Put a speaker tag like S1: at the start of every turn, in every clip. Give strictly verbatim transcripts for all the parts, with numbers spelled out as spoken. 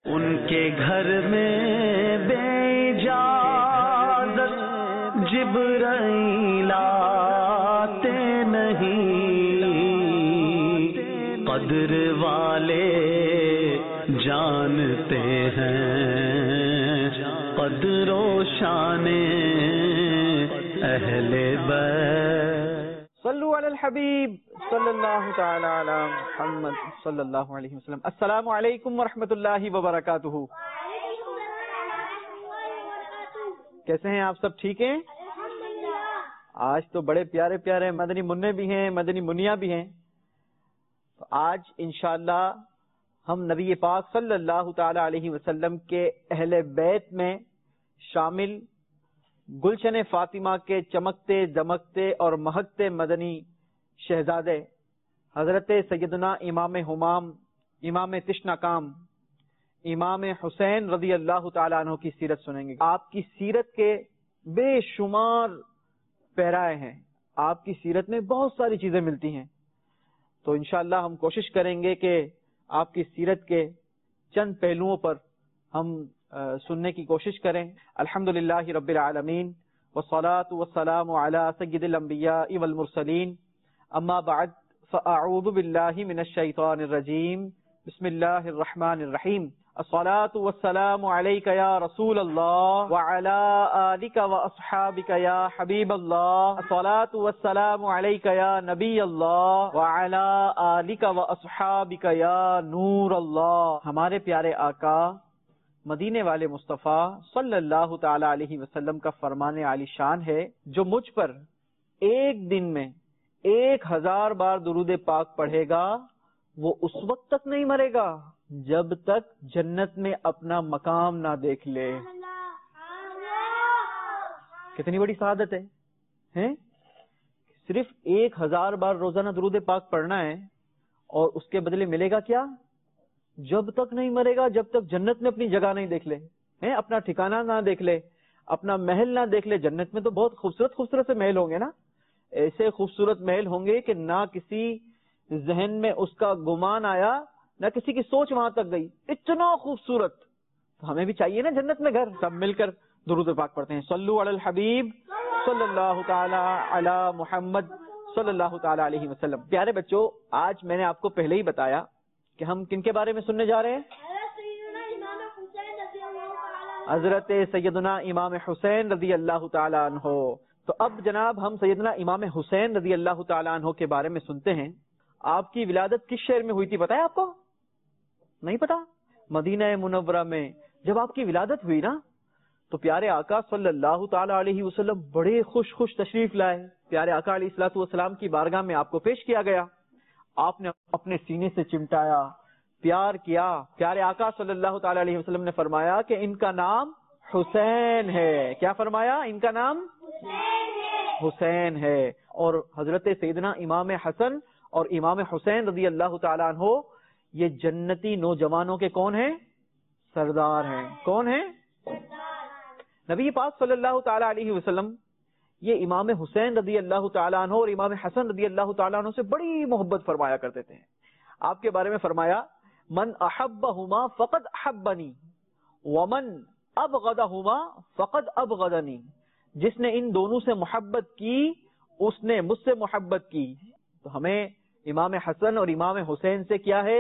S1: ان کے گھر میں بے اجازت جبرائیل آتے نہیں، قدر والے جانتے ہیں قدر و شان اہل بیت۔
S2: صلو علی الحبیب صلی اللہ تعالی علی محمد صلی اللہ علیہ وسلم۔ السلام علیکم ورحمۃ اللہ وبرکاتہ۔ کیسے ہیں آپ سب؟ ٹھیک ہیں؟ آج تو بڑے پیارے پیارے مدنی منع بھی ہیں، مدنی منیاں بھی ہیں۔ تو آج انشاءاللہ ہم نبی پاک صلی اللہ تعالی علیہ وسلم کے اہل بیت میں شامل گلشن فاطمہ کے چمکتے دمکتے اور مہکتے مدنی شہزادے حضرت سیدنا امام ہمام، امام تشنا کام، امام حسین رضی اللہ تعالیٰ عنہ کی سیرت سنیں گے۔ آپ کی سیرت کے بے شمار پیرائے ہیں، آپ کی سیرت میں بہت ساری چیزیں ملتی ہیں، تو انشاءاللہ ہم کوشش کریں گے کہ آپ کی سیرت کے چند پہلوؤں پر ہم سننے کی کوشش کریں۔ الحمدللہ رب العالمین والصلاة والسلام علی سید الانبیاء والمرسلین، اما بعد فاعوذ باللہ من الشیطان الرجیم، بسم اللہ الرحمن الرحیم۔ الصلاة والسلام علیک یا رسول اللہ وعلی آلک واصحابک یا حبیب اللہ، الصلاة والسلام علیک یا نبی اللہ وعلی آلک واصحابک یا نور اللہ۔ ہمارے پیارے آقا مدینے والے مصطفیٰ صلی اللہ تعالی علیہ وسلم کا فرمان عالی شان ہے، جو مجھ پر ایک دن میں ایک ہزار بار درود پاک پڑھے گا وہ اس وقت تک نہیں مرے گا جب تک جنت میں اپنا مقام نہ دیکھ لے۔ کتنی بڑی سعادت ہے ہیں؟ صرف ایک ہزار بار روزانہ درود پاک پڑھنا ہے اور اس کے بدلے ملے گا کیا؟ جب تک نہیں مرے گا، جب تک جنت میں اپنی جگہ نہیں دیکھ لے، ہیں اپنا ٹھکانہ نہ دیکھ لے، اپنا محل نہ دیکھ لے۔ جنت میں تو بہت خوبصورت خوبصورت سے محل ہوں گے نا، ایسے خوبصورت محل ہوں گے کہ نہ کسی ذہن میں اس کا گمان آیا، نہ کسی کی سوچ وہاں تک گئی، اتنا خوبصورت۔ تو ہمیں بھی چاہیے نا جنت میں گھر۔ سب مل کر درود پاک پڑھتے ہیں، صلو علی الحبیب صلی اللہ تعالی علی محمد صلی اللہ تعالی علیہ وسلم۔ پیارے بچوں، آج میں نے آپ کو پہلے ہی بتایا کہ ہم کن کے بارے میں سننے جا رہے ہیں؟ حضرت سیدنا امام حسین رضی اللہ تعالیٰ عنہ۔ تو اب جناب ہم سیدنا امام حسین رضی اللہ تعالیٰ عنہ کے بارے میں سنتے ہیں۔ آپ کی ولادت کس شہر میں ہوئی تھی پتہ ہے آپ کو؟ نہیں پتا؟ مدینہ منورہ میں جب آپ کی ولادت ہوئی نا تو پیارے آقا صلی اللہ تعالیٰ علیہ وسلم بڑے خوش خوش تشریف لائے۔ پیارے آقا علیہ الصلوۃ والسلام کی بارگاہ میں آپ کو پیش کیا گیا، آپ نے اپنے سینے سے چمٹایا، پیار کیا۔ پیارے آقا صلی اللہ تعالی علیہ وسلم نے فرمایا کہ ان کا نام حسین ہے۔ کیا فرمایا؟ ان کا نام حسین ہے۔ اور حضرت سیدنا امام حسن اور امام حسین رضی اللہ تعالی عنہ یہ جنتی نوجوانوں کے کون ہیں؟ سردار ہیں۔ کون ہیں؟ نبی پاک صلی اللہ تعالی علیہ وسلم یہ امام حسین رضی اللہ تعالیٰ عنہ اور امام حسن رضی اللہ تعالیٰ عنہ سے بڑی محبت فرمایا کرتے تھے۔ آپ کے بارے میں فرمایا، من احبہما فقد احبنی ومن ابغضہما فقد ابغضنی۔ جس نے ان دونوں سے محبت کی اس نے مجھ سے محبت کی۔ تو ہمیں امام حسن اور امام حسین سے کیا ہے؟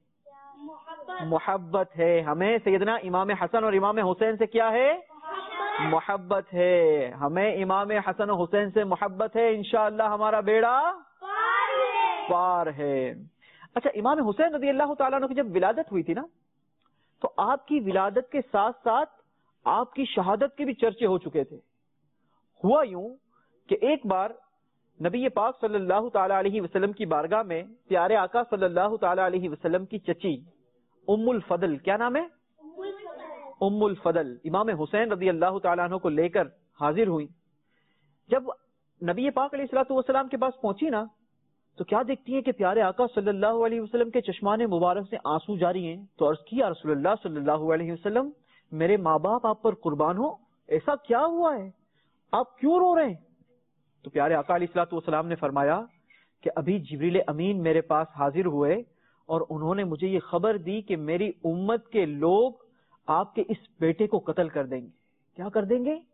S2: محبت ہے۔ ہمیں سیدنا امام حسن اور امام حسین سے کیا ہے؟ محبت ہے۔ ہمیں امام حسن و حسین سے محبت ہے، انشاءاللہ ہمارا بیڑا پار ہے۔ اچھا، امام حسین رضی اللہ تعالیٰ عنہ کی جب ولادت ہوئی تھی نا تو آپ کی ولادت کے ساتھ ساتھ آپ کی شہادت کے بھی چرچے ہو چکے تھے۔ ہوا یوں کہ ایک بار نبی پاک صلی اللہ تعالیٰ علیہ وسلم کی بارگاہ میں پیارے آقا صلی اللہ تعالیٰ علیہ وسلم کی چچی ام الفضل، کیا نام ہے؟ ام الفضل، امام حسین رضی اللہ تعالیٰ عنہ کو لے کر حاضر ہوئی۔ جب نبی پاک علیہ الصلوۃ والسلام کے پاس پہنچی نا تو کیا دیکھتی ہیں کہ پیارے آقا صلی اللہ علیہ وسلم کے چشمان مبارک سے آنسو جاری ہیں۔ تو عرض کی، یا رسول اللہ صلی اللہ علیہ وسلم، میرے ماں باپ آپ پر قربان ہو، ایسا کیا ہوا ہے، آپ کیوں رو رہے ہیں؟ تو پیارے آقا علیہ الصلوۃ والسلام نے فرمایا کہ ابھی جبریل امین میرے پاس حاضر ہوئے اور انہوں نے مجھے یہ خبر دی کہ میری امت کے لوگ آپ کے اس بیٹے کو قتل کر دیں گے. کیا کر دیں گے؟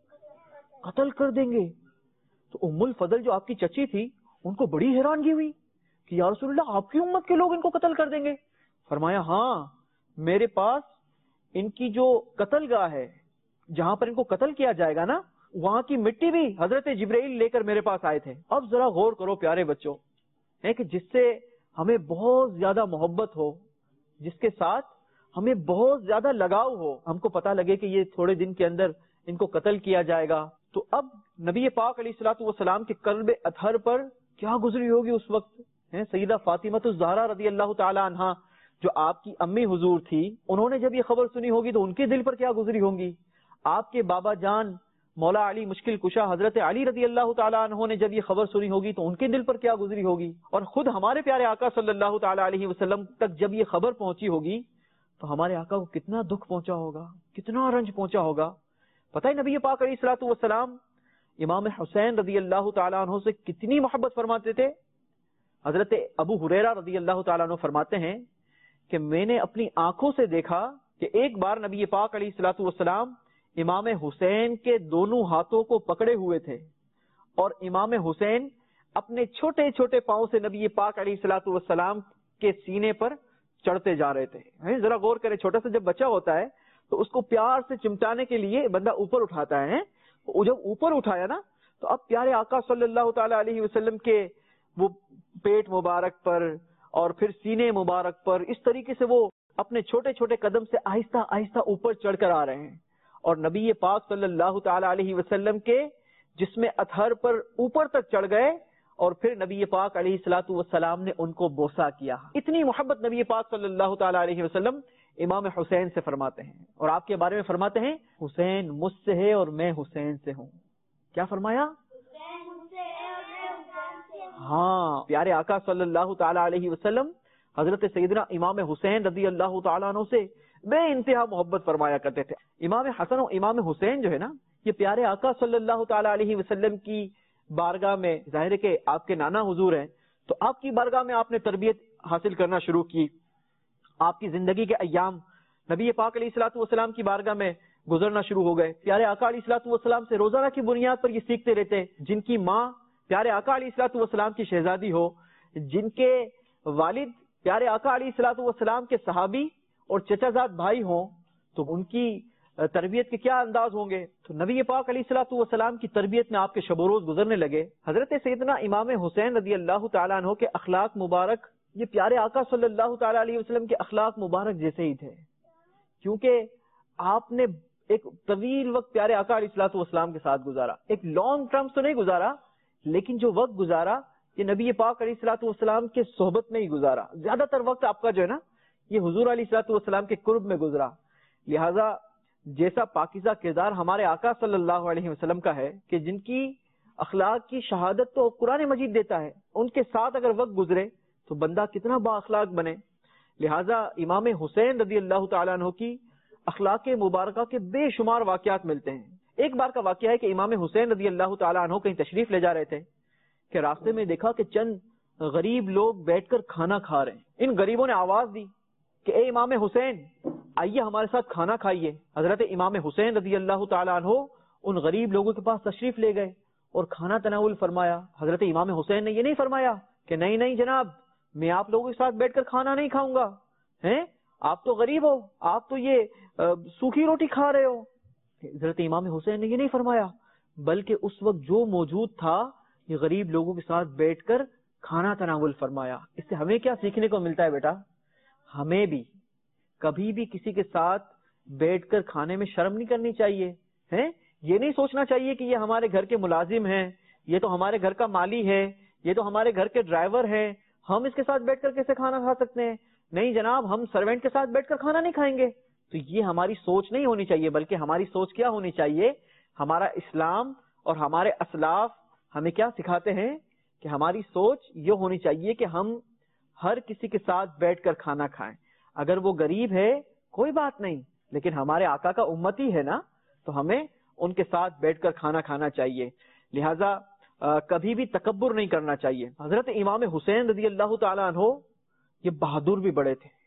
S2: قتل کر دیں گے. تو ام الفضل جو آپ کی چچی تھی ان کو بڑی حیرانگی ہوئی کہ یا رسول اللہ آپ کی امت کے لوگ ان کو قتل کر دیں گے. فرمایا ہاں میرے پاس ان کی جو قتل گاہ ہے جہاں پر ان کو قتل کیا جائے گا نا وہاں کی مٹی بھی حضرت جبرائیل لے کر میرے پاس آئے تھے. اب ذرا غور کرو پیارے بچوں ہے کہ جس سے ہمیں بہت زیادہ محبت ہو, جس کے ساتھ ہمیں بہت زیادہ لگاؤ ہو, ہم کو پتہ لگے کہ یہ تھوڑے دن کے اندر ان کو قتل کیا جائے گا, تو اب نبی پاک علیہ الصلوۃ والسلام کے قلب اطہر پر کیا گزری ہوگی اس وقت. سیدہ فاطمہ الزہرا رضی اللہ تعالی عنہا جو آپ کی امی حضور تھی, انہوں نے جب یہ خبر سنی ہوگی تو ان کے دل پر کیا گزری ہوں گی. آپ کے بابا جان مولا علی مشکل کشا حضرت علی رضی اللہ تعالیٰ عنہ نے جب یہ خبر سنی ہوگی تو ان کے دل پر کیا گزری ہوگی. اور خود ہمارے پیارے آقا صلی اللہ تعالیٰ علیہ وسلم تک جب یہ خبر پہنچی ہوگی تو ہمارے آقا کو کتنا دکھ پہنچا ہوگا, کتنا رنج پہنچا ہوگا. پتہ ہے نبی پاک علیہ الصلوۃ والسلام امام حسین رضی اللہ تعالیٰ عنہ سے کتنی محبت فرماتے تھے. حضرت ابو ہریرہ رضی اللہ تعالیٰ عنہ فرماتے ہیں کہ میں نے اپنی آنکھوں سے دیکھا کہ ایک بار نبی پاک علیہ الصلوۃ والسلام امام حسین کے دونوں ہاتھوں کو پکڑے ہوئے تھے اور امام حسین اپنے چھوٹے چھوٹے پاؤں سے نبی پاک علیہ الصلوۃ والسلام کے سینے پر چڑھتے جا رہے تھے. ذرا غور کرے, چھوٹا سا جب بچہ ہوتا ہے تو اس کو پیار سے چمٹانے کے لیے بندہ اوپر اٹھاتا ہے, جب اوپر اٹھایا نا تو اب پیارے آقا صلی اللہ تعالی علیہ وسلم کے وہ پیٹ مبارک پر اور پھر سینے مبارک پر اس طریقے سے وہ اپنے چھوٹے چھوٹے قدم سے آہستہ آہستہ اوپر چڑھ کر آ رہے ہیں اور نبی پاک صلی اللہ تعالی علیہ وسلم کے جسم اطہر پر اوپر تک چڑھ گئے اور پھر نبی پاک علیہ الصلوۃ والسلام نے ان کو بوسہ کیا. اتنی محبت نبی پاک صلی اللہ تعالی علیہ وسلم امام حسین سے فرماتے ہیں اور آپ کے بارے میں فرماتے ہیں حسین مجھ سے ہے اور میں حسین سے ہوں. کیا فرمایا؟ ہاں پیارے آقا صلی اللہ تعالی علیہ وسلم حضرت سیدنا امام حسین رضی اللہ تعالیٰ عنہ سے بے انتہا محبت فرمایا کرتے تھے. امام حسن و امام حسین جو ہے نا یہ پیارے آقا صلی اللہ تعالی علیہ وسلم کی بارگاہ میں, ظاہر ہے کہ آپ کے نانا حضور ہیں تو آپ کی بارگاہ میں آپ نے تربیت حاصل کرنا شروع کی. آپ کی زندگی کے ایام نبی پاک علیہ الصلوۃ والسلام کی بارگاہ میں گزرنا شروع ہو گئے. پیارے آقا علیہ الصلوۃ والسلام سے روزانہ کی بنیاد پر یہ سیکھتے رہتے. جن کی ماں پیارے آقا علیہ الصلوۃ والسلام کی شہزادی ہو, جن کے والد پیارے آقا علیہ الصلوۃ والسلام کے صحابی اور چچا زاد بھائی ہوں تو ان کی تربیت کے کیا انداز ہوں گے. تو نبی پاک علیہ الصلوۃ والسلام کی تربیت میں آپ کے شب و روز گزرنے لگے. حضرت سیدنا امام حسین رضی اللہ تعالیٰ عنہ کے اخلاق مبارک یہ پیارے آقا صلی اللہ تعالیٰ علیہ وسلم کے اخلاق مبارک جیسے ہی تھے, کیونکہ آپ نے ایک طویل وقت پیارے آقا علیہ الصلوۃ والسلام کے ساتھ گزارا. ایک لانگ ٹرم تو نہیں گزارا لیکن جو وقت گزارا یہ نبی پاک علیہ الصلوۃ والسلام کے صحبت میں ہی گزارا. زیادہ تر وقت آپ کا جو ہے نا یہ حضور علیہ الصلوۃ والسلام کے قرب میں گزرا. لہذا جیسا پاکیزہ کردار ہمارے آقا صلی اللہ علیہ وسلم کا ہے کہ جن کی اخلاق کی شہادت تو قرآن مجید دیتا ہے, ان کے ساتھ اگر وقت گزرے تو بندہ کتنا با اخلاق بنے. لہذا امام حسین رضی اللہ تعالیٰ عنہ کی اخلاق مبارکہ کے بے شمار واقعات ملتے ہیں. ایک بار کا واقعہ ہے کہ امام حسین رضی اللہ تعالیٰ عنہ کہیں تشریف لے جا رہے تھے کہ راستے میں دیکھا کہ چند غریب لوگ بیٹھ کر کھانا کھا رہے ہیں. ان غریبوں نے آواز دی کہ اے امام حسین آئیے ہمارے ساتھ کھانا کھائیے. حضرت امام حسین رضی اللہ تعالیٰ عنہ ان غریب لوگوں کے پاس تشریف لے گئے اور کھانا تناول فرمایا. حضرت امام حسین نے یہ نہیں فرمایا کہ نہیں نہیں جناب میں آپ لوگوں کے ساتھ بیٹھ کر کھانا نہیں کھاؤں گا, ہیں آپ تو غریب ہو, آپ تو یہ سوکھی روٹی کھا رہے ہو. حضرت امام حسین نے یہ نہیں فرمایا بلکہ اس وقت جو موجود تھا یہ غریب لوگوں کے ساتھ بیٹھ کر کھانا تناول فرمایا. اس سے ہمیں کیا سیکھنے کو ملتا ہے بیٹا؟ ہمیں بھی کبھی بھی کسی کے ساتھ بیٹھ کر کھانے میں شرم نہیں کرنی چاہیے. ہیں یہ نہیں سوچنا چاہیے کہ یہ ہمارے گھر کے ملازم ہیں, یہ تو ہمارے گھر کا مالی ہے, یہ تو ہمارے گھر کے ڈرائیور ہیں, ہم اس کے ساتھ بیٹھ کر کیسے کھانا کھا سکتے ہیں. نہیں جناب ہم سرونٹ کے ساتھ بیٹھ کر کھانا نہیں کھائیں گے. تو یہ ہماری سوچ نہیں ہونی چاہیے بلکہ ہماری سوچ کیا ہونی چاہیے, ہمارا اسلام اور ہمارے اسلاف ہمیں کیا سکھاتے ہیں کہ ہماری سوچ یہ ہونی چاہیے کہ ہم ہر کسی کے ساتھ بیٹھ کر کھانا کھائیں. اگر وہ غریب ہے کوئی بات نہیں لیکن ہمارے آقا کا امتی ہے نا تو ہمیں ان کے ساتھ بیٹھ کر کھانا کھانا چاہیے. لہذا آ, کبھی بھی تکبر نہیں کرنا چاہیے. حضرت امام حسین رضی اللہ تعالیٰ عنہ یہ بہادر بھی بڑے تھے،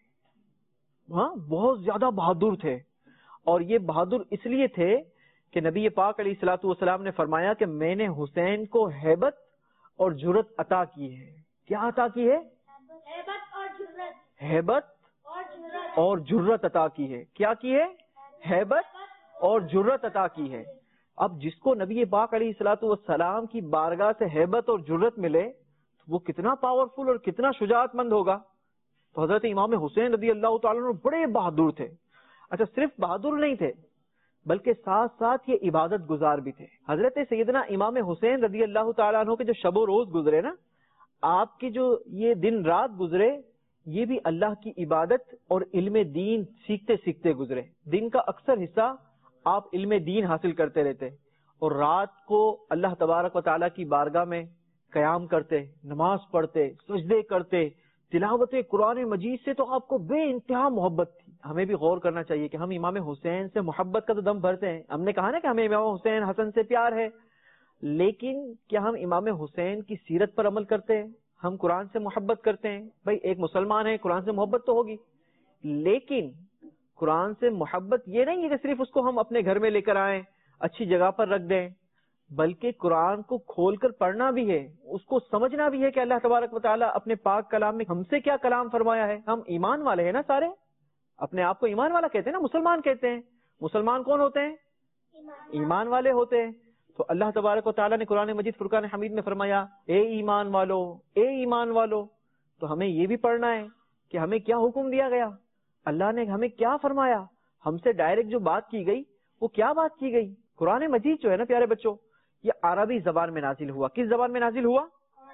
S2: ہاں بہت زیادہ بہادر تھے. اور یہ بہادر اس لیے تھے کہ نبی پاک علیہ الصلوۃ والسلام نے فرمایا کہ میں نے حسین کو ہیبت اور جرت عطا کی ہے. کیا عطا کی ہے؟
S3: ہیبت اور جرت.
S2: ہیبت
S3: اور جرت.
S2: اور جرت عطا کی ہے. کیا کی ہے؟ ہیبت اور جرت عطا کی ہے. اب جس کو نبی پاک علیہ الصلوۃ والسلام کی بارگاہ سے ہیبت اور جرت ملے تو وہ کتنا پاورفل اور کتنا شجاعت مند ہوگا. تو حضرت امام حسین رضی اللہ تعالیٰ عنہ بڑے بہادر تھے. اچھا صرف بہادر نہیں تھے بلکہ ساتھ ساتھ یہ عبادت گزار بھی تھے. حضرت سیدنا امام حسین رضی اللہ تعالیٰ عنہ کے جو شب و روز گزرے نا، آپ کے جو یہ دن رات گزرے، یہ بھی اللہ کی عبادت اور علم دین سیکھتے سیکھتے گزرے. دن کا اکثر حصہ آپ علم دین حاصل کرتے رہتے اور رات کو اللہ تبارک و تعالیٰ کی بارگاہ میں قیام کرتے، نماز پڑھتے، سجدے کرتے، تلاوت قرآن مجید سے تو آپ کو بے انتہا محبت تھی. ہمیں بھی غور کرنا چاہیے کہ ہم امام حسین سے محبت کا تو دم بھرتے ہیں. ہم نے کہا نا کہ ہمیں امام حسین حسن سے پیار ہے، لیکن کیا ہم امام حسین کی سیرت پر عمل کرتے ہیں؟ ہم قرآن سے محبت کرتے ہیں. بھائی ایک مسلمان ہے، قرآن سے محبت تو ہوگی، لیکن قرآن سے محبت یہ نہیں ہے کہ صرف اس کو ہم اپنے گھر میں لے کر آئیں، اچھی جگہ پر رکھ دیں، بلکہ قرآن کو کھول کر پڑھنا بھی ہے، اس کو سمجھنا بھی ہے کہ اللہ تبارک و تعالیٰ اپنے پاک کلام میں ہم سے کیا کلام فرمایا ہے. ہم ایمان والے ہیں نا، سارے اپنے آپ کو ایمان والا کہتے ہیں نا، مسلمان کہتے ہیں. مسلمان کون ہوتے ہیں؟ ایمان والے ہوتے ہیں. تو اللہ تبارک و تعالیٰ نے قرآن مجید فرقان حمید میں فرمایا اے ایمان والو، اے ایمان والو. تو ہمیں یہ بھی پڑھنا ہے کہ ہمیں کیا حکم دیا گیا، اللہ نے ہمیں کیا فرمایا، ہم سے ڈائریکٹ جو بات کی گئی وہ کیا بات کی گئی. قرآن مجید جو ہے نا پیارے بچوں، یہ عربی زبان میں نازل ہوا. کس زبان میں نازل ہوا؟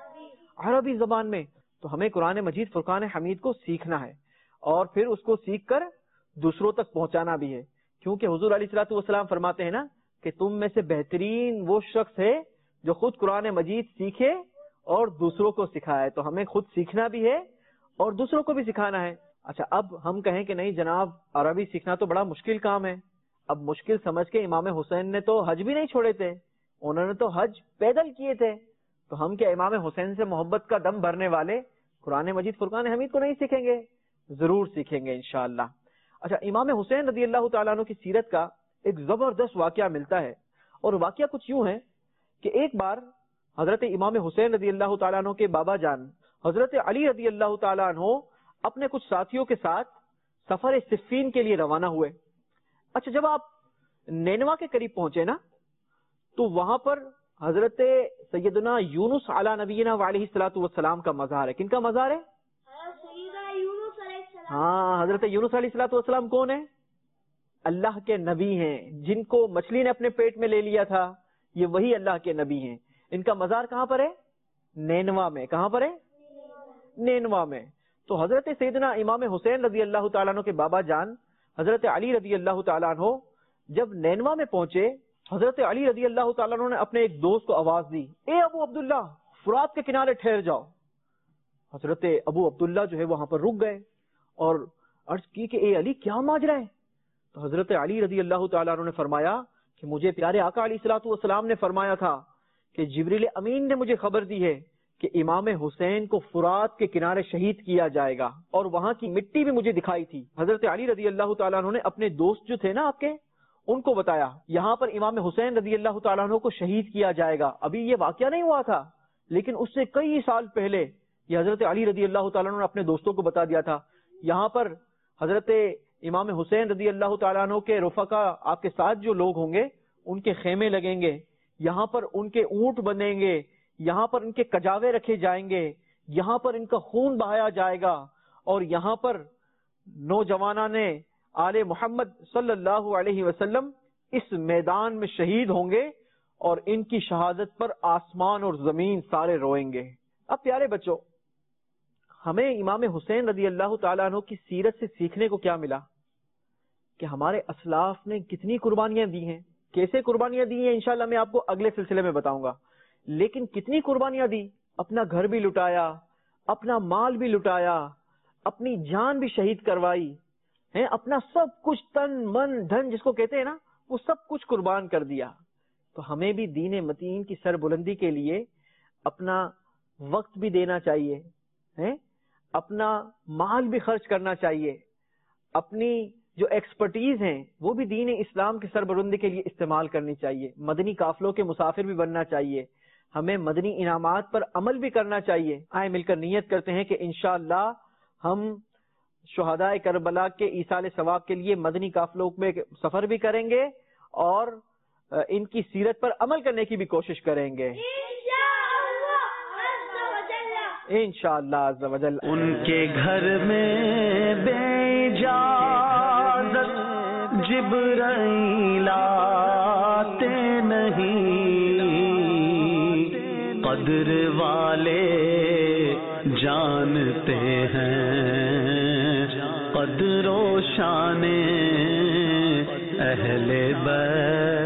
S2: عربی زبان میں. تو ہمیں قرآن مجید فرقان حمید کو سیکھنا ہے اور پھر اس کو سیکھ کر دوسروں تک پہنچانا بھی ہے. کیونکہ حضور علیہ الصلوۃ والسلام فرماتے ہیں نا کہ تم میں سے بہترین وہ شخص ہے جو خود قرآن مجید سیکھے اور دوسروں کو سکھائے. تو ہمیں خود سیکھنا بھی ہے اور دوسروں کو بھی سکھانا ہے. اچھا اب ہم کہیں کہ نہیں جناب عربی سیکھنا تو بڑا مشکل کام ہے. اب مشکل سمجھ کے امام حسین نے تو حج بھی نہیں چھوڑے تھے، انہوں نے تو حج پیدل کیے تھے. تو ہم کیا امام حسین سے محبت کا دم بھرنے والے قرآن مجید فرقان حمید کو نہیں سیکھیں گے؟ ضرور سیکھیں گے انشاءاللہ. اچھا امام حسین رضی اللہ تعالیٰ عنہ کی سیرت کا ایک زبردست واقعہ ملتا ہے، اور واقعہ کچھ یوں ہے کہ ایک بار حضرت امام حسین رضی اللہ تعالیٰ عنہ کے بابا جان حضرت علی رضی اللہ تعالیٰ عنہ اپنے کچھ ساتھیوں کے ساتھ سفر صفین کے لیے روانہ ہوئے. اچھا جب آپ نینوا کے قریب پہنچے نا تو وہاں پر حضرت سیدنا یونس علی نبینا علیہ الصلوۃ والسلام کا مزار ہے. کن کا مزار ہے؟
S3: سیدنا یونس علیہ السلام.
S2: ہاں حضرت یونس علیہ الصلوۃ والسلام کون ہے؟ اللہ کے نبی ہیں، جن کو مچھلی نے اپنے پیٹ میں لے لیا تھا، یہ وہی اللہ کے نبی ہیں. ان کا مزار کہاں پر ہے؟ نینوا میں. کہاں پر ہے؟ نینوا میں. تو حضرت سیدنا امام حسین رضی اللہ تعالیٰ عنہ کے بابا جان حضرت علی رضی اللہ تعالیٰ عنہ جب نینوا میں پہنچے، حضرت علی رضی اللہ تعالیٰ عنہ نے اپنے ایک دوست کو آواز دی، اے ابو عبداللہ فرات کے کنارے ٹھہر جاؤ. حضرت ابو عبداللہ جو ہے وہاں پر رک گئے اور عرض کی کہ اے علی کیا ماجرا ہے؟ تو حضرت علی رضی اللہ تعالیٰ عنہ نے فرمایا کہ مجھے پیارے آقا علیہ الصلوۃ والسلام نے فرمایا تھا کہ جبریل امین نے مجھے خبر دی ہے کہ امام حسین کو فرات کے کنارے شہید کیا جائے گا، اور وہاں کی مٹی بھی مجھے دکھائی تھی. حضرت علی رضی اللہ تعالیٰ عنہ نے اپنے دوست جو تھے نا آپ کے، ان کو بتایا یہاں پر امام حسین رضی اللہ تعالیٰ عنہ کو شہید کیا جائے گا. ابھی یہ واقعہ نہیں ہوا تھا، لیکن اس سے کئی سال پہلے یہ حضرت علی رضی اللہ تعالیٰ عنہ نے اپنے دوستوں کو بتا دیا تھا. یہاں پر حضرت امام حسین رضی اللہ تعالیٰ عنہ کے رفقا، آپ کے ساتھ جو لوگ ہوں گے، ان کے خیمے لگیں گے، یہاں پر ان کے اونٹ بندھیں گے، یہاں پر ان کے کجاوے رکھے جائیں گے، یہاں پر ان کا خون بہایا جائے گا، اور یہاں پر نوجوانان نے آل محمد صلی اللہ علیہ وسلم اس میدان میں شہید ہوں گے، اور ان کی شہادت پر آسمان اور زمین سارے روئیں گے. اب پیارے بچوں، ہمیں امام حسین رضی اللہ تعالیٰ عنہ کی سیرت سے سیکھنے کو کیا ملا کہ ہمارے اسلاف نے کتنی قربانیاں دی ہیں. کیسے قربانیاں دی ہیں انشاءاللہ میں آپ کو اگلے سلسلے میں بتاؤں گا، لیکن کتنی قربانیاں دی. اپنا گھر بھی لٹایا، اپنا مال بھی لٹایا، اپنی جان بھی شہید کروائی ہے، اپنا سب کچھ تن من دھن جس کو کہتے ہیں نا، وہ سب کچھ قربان کر دیا. تو ہمیں بھی دین متین کی سر بلندی کے لیے اپنا وقت بھی دینا چاہیے ہے، اپنا مال بھی خرچ کرنا چاہیے، اپنی جو ایکسپرٹیز ہیں وہ بھی دین اسلام کی سربلندی کے لیے استعمال کرنی چاہیے، مدنی قافلوں کے مسافر بھی بننا چاہیے، ہمیں مدنی انعامات پر عمل بھی کرنا چاہیے۔ آئے مل کر نیت کرتے ہیں کہ انشاءاللہ ہم شہداء کربلا کے ایصال ثواب کے لیے مدنی قافلوں میں سفر بھی کریں گے اور ان کی سیرت پر عمل کرنے کی بھی کوشش کریں گے انشاءاللہ عز و جل۔
S1: ان کے گھر میں بے اجازت جبرائیل آتے نہیں، قدر والے جانتے ہیں قدر و شان اہل بیت